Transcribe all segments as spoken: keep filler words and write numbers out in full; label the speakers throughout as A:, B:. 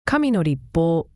A: 神の立法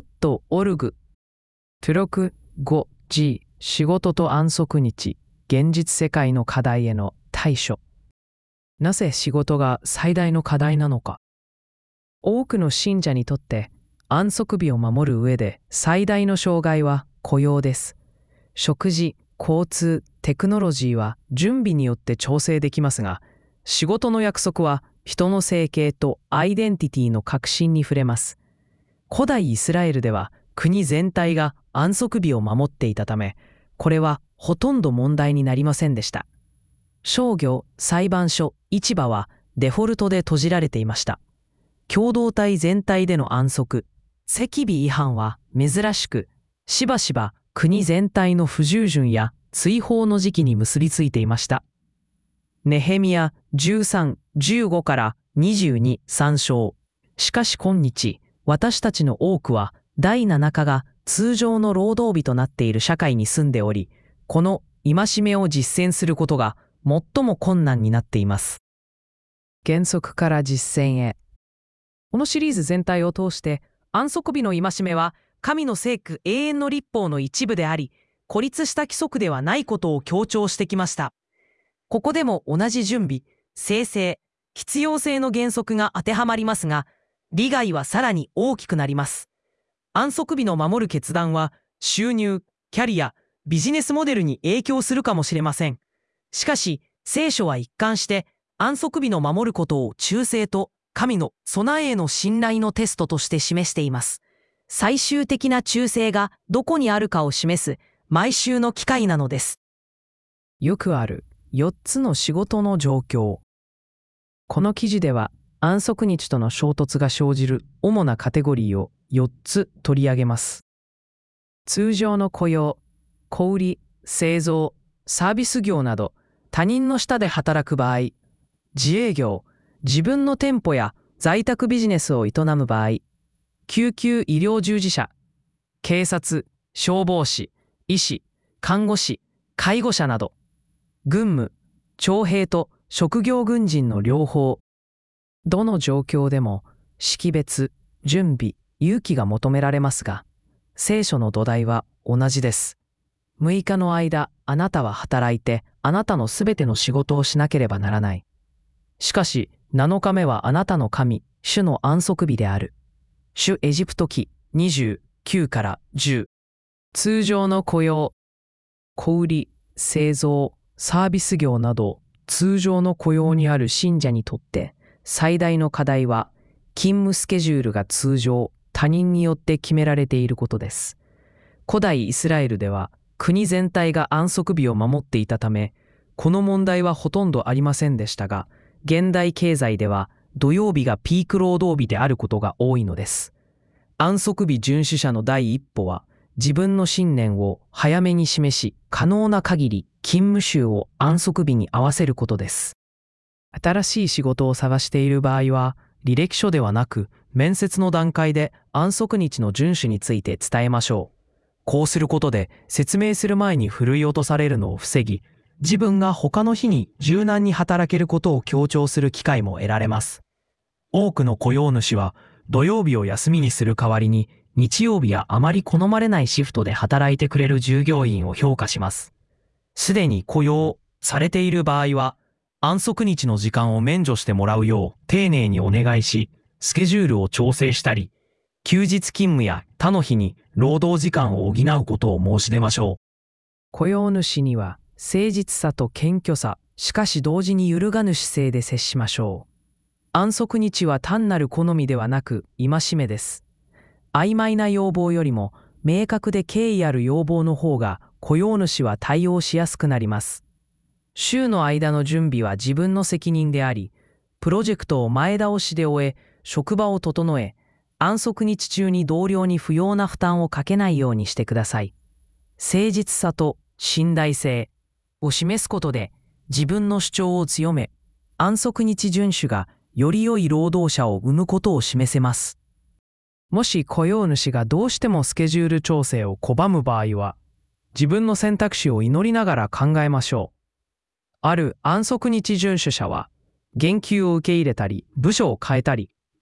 A: .org トゥロク ごジー 仕事と安息日現実世界の課題への対処。なぜ仕事が最大の課題なのか。多くの信者にとって安息日を守る上で最大の障害は雇用です。食事、交通、テクノロジーは準備によって調整できますが、仕事の約束は人の生計とアイデンティティの核心に触れます。古代イスラエルでは国全体が安息日を守っていたため、これはほとんど問題になりませんでした。商業、裁判所、市場はデフォルトで閉じられていました。共同体全体での安息、赤日違反は珍しく、しばしば国全体の不従順や追放の時期に結びついていました。ネヘミヤじゅうさん、じゅうごからにじゅうに参照。しかし今日、私たちの多くは第七課が通常の労働日となっている社会に住んでおり、この戒めを実践することが最も困難になっています。原則から実践へ。このシリーズ全体を通して安息日の戒めは神の聖句永遠の律法の一部であり、孤立した規則ではないことを強調してきました。ここでも同じ準備、生成、必要性の原則が当てはまりますが、利害はさらに大きくなります。安息日の守る決断は収入、キャリア、ビジネスモデルに影響するかもしれません。しかし、聖書は一貫して安息日の守ることを忠誠と神の備えへの信頼のテストとして示しています。最終的な忠誠がどこにあるかを示す毎週の機会なのです。よくあるよっつの仕事の状況。この記事では安息日との衝突が生じる主なカテゴリーをよっつ取り上げます。通常の雇用、小売、製造、サービス業など他人の下で働く場合、自営業、自分の店舗や在宅ビジネスを営む場合、救急医療従事者、警察、消防士、医師、看護師、介護者など、軍務、徴兵と職業軍人の両方、どの状況でも識別、準備、勇気が求められますが、聖書の土台は同じです。むいかの間、あなたは働いて、あなたのすべての仕事をしなければならない。しかし、なのかめはあなたの神、主の安息日である。主エジプト記にじゅうきゅうからじゅう。通常の雇用、小売、製造、サービス業など、通常の雇用にある信者にとって、最大の課題は、勤務スケジュールが通常、他人によって決められていることです。古代イスラエルでは、国全体が安息日を守っていたため、この問題はほとんどありませんでしたが、現代経済では土曜日がピーク労働日であることが多いのです。安息日遵守者の第一歩は、自分の信念を早めに示し、可能な限り勤務週を安息日に合わせることです。新しい仕事を探している場合は、履歴書ではなく、面接の段階で安息日の遵守について伝えましょう。こうすることで、説明する前に振るい落とされるのを防ぎ、自分が他の日に柔軟に働けることを強調する機会も得られます。多くの雇用主は、土曜日を休みにする代わりに、日曜日やあまり好まれないシフトで働いてくれる従業員を評価します。すでに雇用されている場合は、安息日の時間を免除してもらうよう丁寧にお願いし、スケジュールを調整したり、休日勤務や他の日に労働時間を補うことを申し出ましょう。雇用主には誠実さと謙虚さ、しかし同時に揺るがぬ姿勢で接しましょう。安息日は単なる好みではなく戒めです。曖昧な要望よりも明確で敬意ある要望の方が雇用主は対応しやすくなります。週の間の準備は自分の責任であり、プロジェクトを前倒しで終え、職場を整え、安息日中に同僚に不要な負担をかけないようにしてください。誠実さと信頼性を示すことで自分の主張を強め、安息日遵守がより良い労働者を生むことを示せます。もし雇用主がどうしてもスケジュール調整を拒む場合は、自分の選択肢を祈りながら考えましょう。ある安息日遵守者は、減給を受け入れたり、部署を変えたり、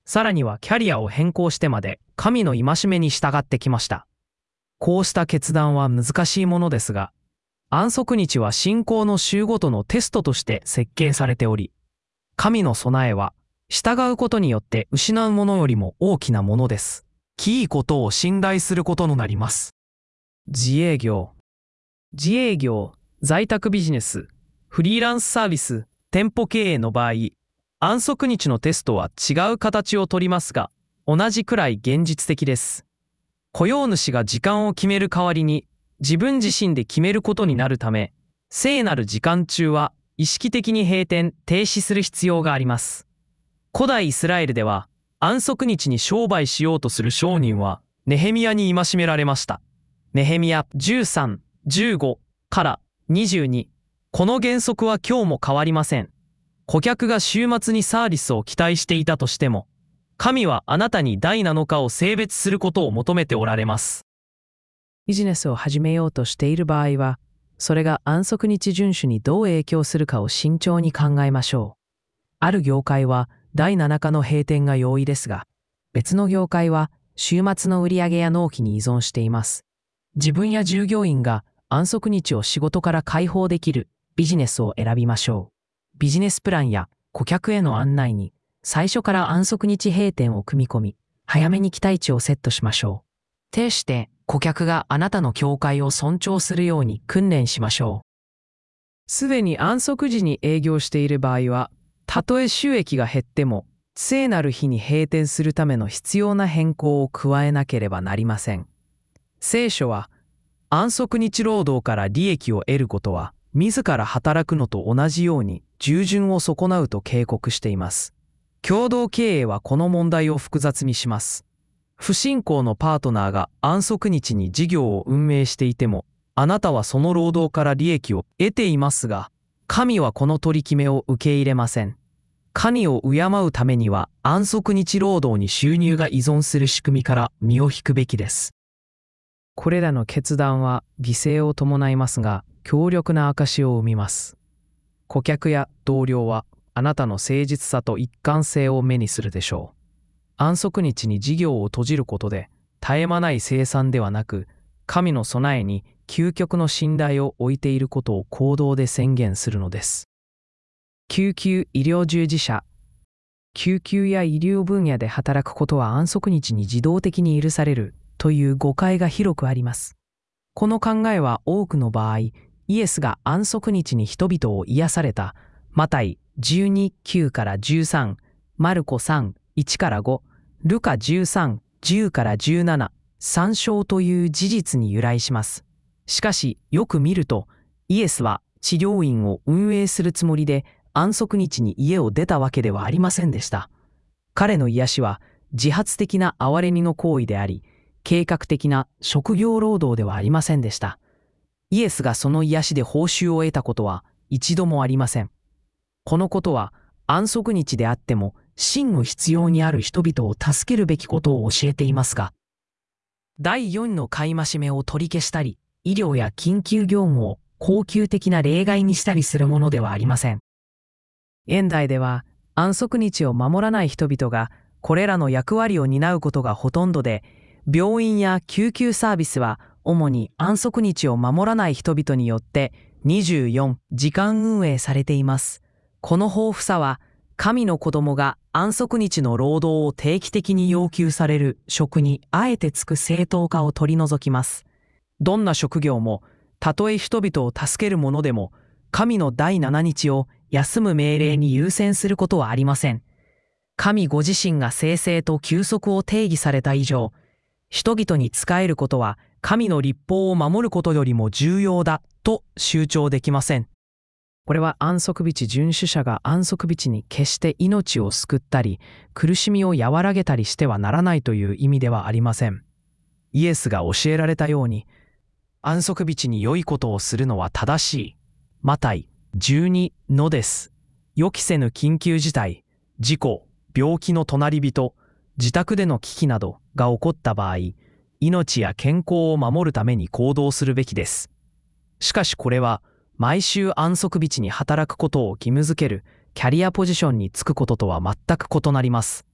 A: さらにはキャリアを変更してまで神の戒めに従ってきました。こうした決断は難しいものですが、安息日は信仰の週ごとのテストとして設計されており、神の備えは従うことによって失うものよりも大きなものです。いいことを信頼することとなります。自営業。自営業、在宅ビジネス、フリーランスサービス、店舗経営の場合、安息日のテストは違う形をとりますが、同じくらい現実的です。雇用主が時間を決める代わりに、自分自身で決めることになるため、聖なる時間中は意識的に閉店・停止する必要があります。古代イスラエルでは、安息日に商売しようとする商人は、ネヘミヤに戒められました。ネヘミヤじゅうさん、じゅうごからにじゅうに。この原則は今日も変わりません。顧客が週末にサービスを期待していたとしても、神はあなたにだいなのかを性別することを求めておられます。ビジネスを始めようとしている場合は、それが安息日遵守にどう影響するかを慎重に考えましょう。ある業界はだいななかの閉店が容易ですが、別の業界は週末の売上や納期に依存しています。自分や従業員が安息日を仕事から解放できるビジネスを選びましょう。ビジネスプランや顧客への案内に最初から安息日閉店を組み込み、早めに期待値をセットしましょう。定して顧客があなたの教会を尊重するように訓練しましょう。すでに安息時に営業している場合は、たとえ収益が減っても、聖なる日に閉店するための必要な変更を加えなければなりません。聖書は、安息日労働から利益を得ることは、自ら働くのと同じように従順を損なうと警告しています。共同経営はこの問題を複雑にします。不信仰のパートナーが安息日に事業を運営していても、あなたはその労働から利益を得ていますが、神はこの取り決めを受け入れません。神を敬うためには安息日労働に収入が依存する仕組みから身を引くべきです。これらの決断は犠牲を伴いますが、強力な証を生みます。顧客や同僚はあなたの誠実さと一貫性を目にするでしょう。安息日に事業を閉じることで絶え間ない生産ではなく、神の備えに究極の信頼を置いていることを行動で宣言するのです。救急医療従事者。救急や医療分野で働くことは安息日に自動的に許されるという誤解が広くあります。この考えは多くの場合、イエスが安息日に人々を癒されたマタイじゅうに、きゅうからじゅうさん、マルコさん、いちからご、ルカじゅうさん、じゅうからじゅうなな、参照という事実に由来します。しかし、よく見ると、イエスは治療院を運営するつもりで安息日に家を出たわけではありませんでした。彼の癒しは自発的な憐れみの行為であり、計画的な職業労働ではありませんでした。イエスがその癒しで報酬を得たことは一度もありません。このことは安息日であっても真の必要にある人々を助けるべきことを教えていますが、だいよんの戒めを取り消したり、医療や緊急業務を恒久的な例外にしたりするものではありません。現代では安息日を守らない人々がこれらの役割を担うことがほとんどで、病院や救急サービスは主に安息日を守らない人々によってにじゅうよじかん運営されています。この豊富さは神の子供が安息日の労働を定期的に要求される職にあえてつく正当化を取り除きます。どんな職業もたとえ人々を助けるものでも神のだいななにちを休む命令に優先することはありません。神ご自身が聖々と休息を定義された以上、人々に仕えることは神の律法を守ることよりも重要だと周知できません。これは安息日遵守者が安息日に決して命を救ったり、苦しみを和らげたりしてはならないという意味ではありません。イエスが教えられたように、安息日に良いことをするのは正しい。マタイじゅうにのです。予期せぬ緊急事態、事故、病気の隣人、自宅での危機などが起こった場合、命や健康を守るために行動するべきです。しかしこれは、毎週安息日に働くことを義務付けるキャリアポジションに就くこととは全く異なります。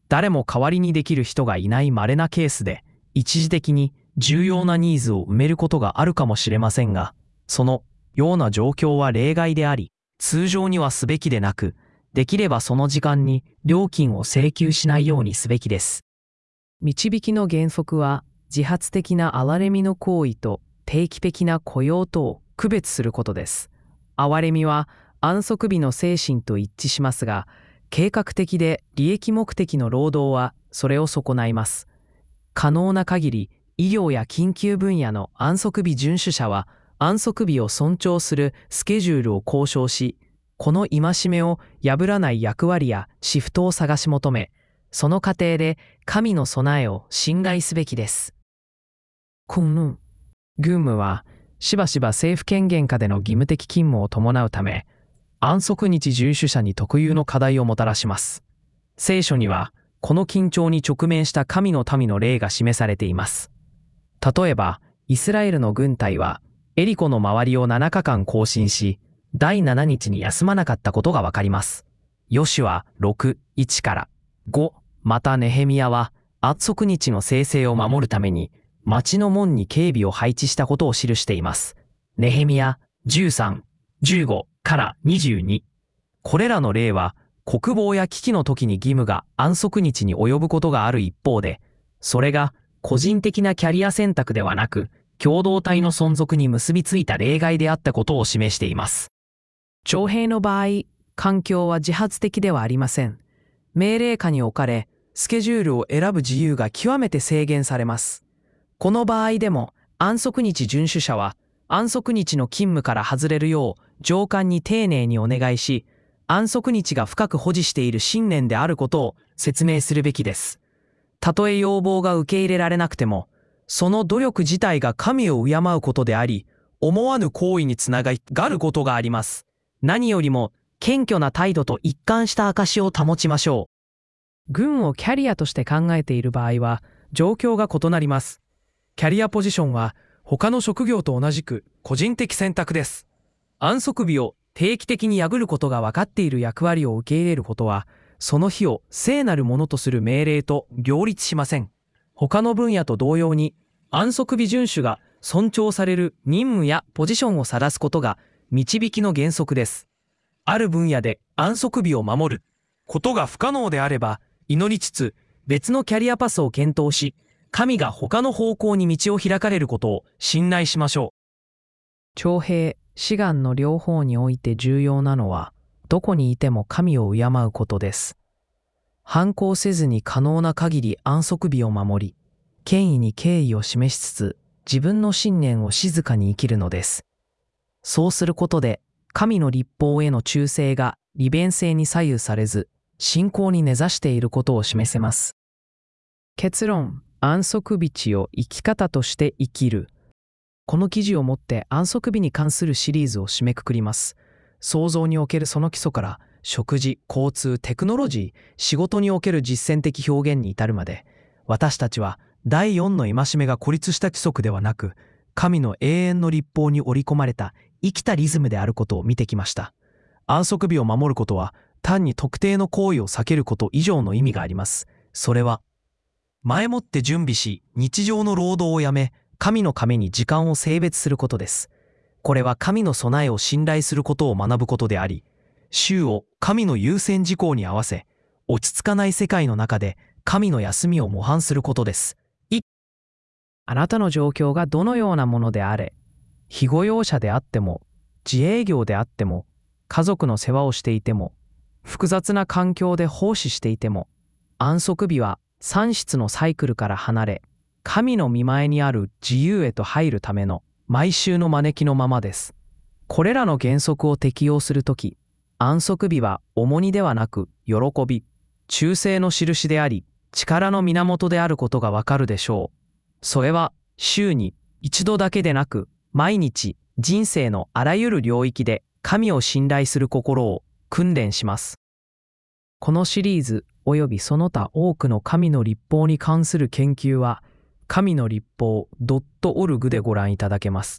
A: 誰も代わりにできる人がいない稀なケースで、一時的に重要なニーズを埋めることがあるかもしれませんが、そのような状況は例外であり、通常にはすべきでなく、できればその時間に料金を請求しないようにすべきです。導きの原則は、自発的な憐れみの行為と定期的な雇用とを区別することです。憐れみは安息日の精神と一致しますが、計画的で利益目的の労働はそれを損ないます。可能な限り、医療や緊急分野の安息日遵守者は、安息日を尊重するスケジュールを交渉し、この戒めを破らない役割やシフトを探し求め、その過程で神の備えを信頼すべきです。この軍務は、しばしば政府権限下での義務的勤務を伴うため、安息日遵守者に特有の課題をもたらします。聖書には、この緊張に直面した神の民の例が示されています。例えば、イスラエルの軍隊は、エリコの周りをななかかん行進し、だいしちにちに休まなかったことがわかります。ヨシュアろく、いちからご、またネヘミヤは、安息日の聖制を守るために、町の門に警備を配置したことを記しています。ネヘミヤじゅうさん、じゅうごからにじゅうに。これらの例は、国防や危機の時に義務が安息日に及ぶことがある一方で、それが個人的なキャリア選択ではなく、共同体の存続に結びついた例外であったことを示しています。徴兵の場合、環境は自発的ではありません。命令下に置かれ、スケジュールを選ぶ自由が極めて制限されます。この場合でも、安息日遵守者は、安息日の勤務から外れるよう、上官に丁寧にお願いし、安息日が深く保持している信念であることを説明するべきです。たとえ要望が受け入れられなくても、その努力自体が神を敬うことであり、思わぬ行為につながることがあります。何よりも、謙虚な態度と一貫した証を保ちましょう。軍をキャリアとして考えている場合は、状況が異なります。キャリアポジションは、他の職業と同じく個人的選択です。安息日を定期的に破ることが分かっている役割を受け入れることは、その日を聖なるものとする命令と両立しません。他の分野と同様に、安息日遵守が尊重される任務やポジションを晒すことが導きの原則です。ある分野で安息日を守ることが不可能であれば、祈りつつ別のキャリアパスを検討し、神が他の方向に道を開かれることを信頼しましょう。徴兵、志願の両方において重要なのは、どこにいても神を敬うことです。反抗せずに可能な限り安息日を守り、権威に敬意を示しつつ、自分の信念を静かに生きるのです。そうすることで、神の律法への忠誠が利便性に左右されず、信仰に根ざしていることを示せます。結論、安息日を生き方として生きる。この記事をもって安息日に関するシリーズを締めくくります。創造におけるその基礎から、食事、交通、テクノロジー、仕事における実践的表現に至るまで、私たちはだいよんの戒めが孤立した規則ではなく、神の永遠の律法に織り込まれた生きたリズムであることを見てきました。安息日を守ることは、単に特定の行為を避けること以上の意味があります。それは、前もって準備し、日常の労働をやめ、神のために時間を性別することです。これは神の備えを信頼することを学ぶことであり、週を神の優先事項に合わせ、落ち着かない世界の中で神の休みを模範することです。いあなたの状況がどのようなものであれ、非雇用者であっても、自営業であっても、家族の世話をしていても、複雑な環境で奉仕していても、安息日は産出のサイクルから離れ、神の御前にある自由へと入るための毎週の招きのままです。これらの原則を適用するとき、安息日は重荷ではなく喜び、忠誠の印であり、力の源であることがわかるでしょう。それは週に一度だけでなく、毎日人生のあらゆる領域で神を信頼する心を訓練します。このシリーズ及びその他多くの神の律法に関する研究は、神の律法 .org でご覧いただけます。